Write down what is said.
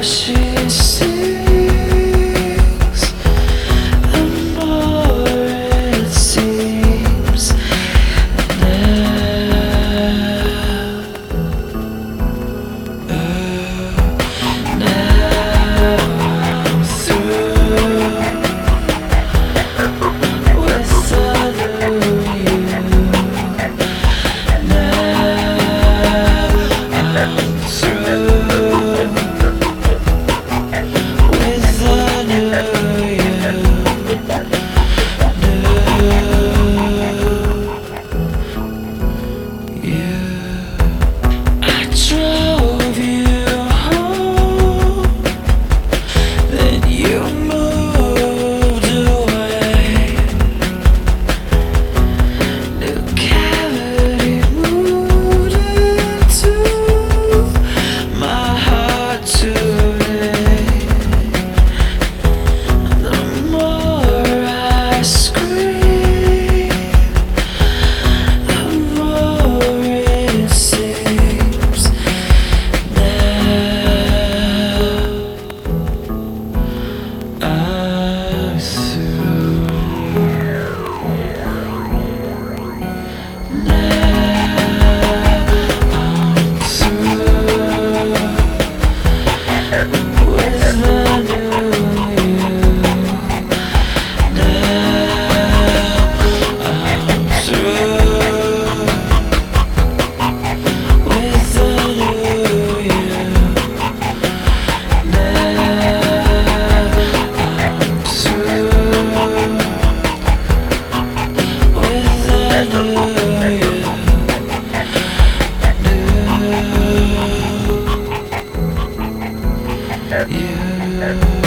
she sings, the more it seems now I'm through with the new you. Drove you home, then you moved away. New cavity moved into my heart today. The more I scream, the more it seems I'm through. With the new you. Now I'm through with the new you. Yeah.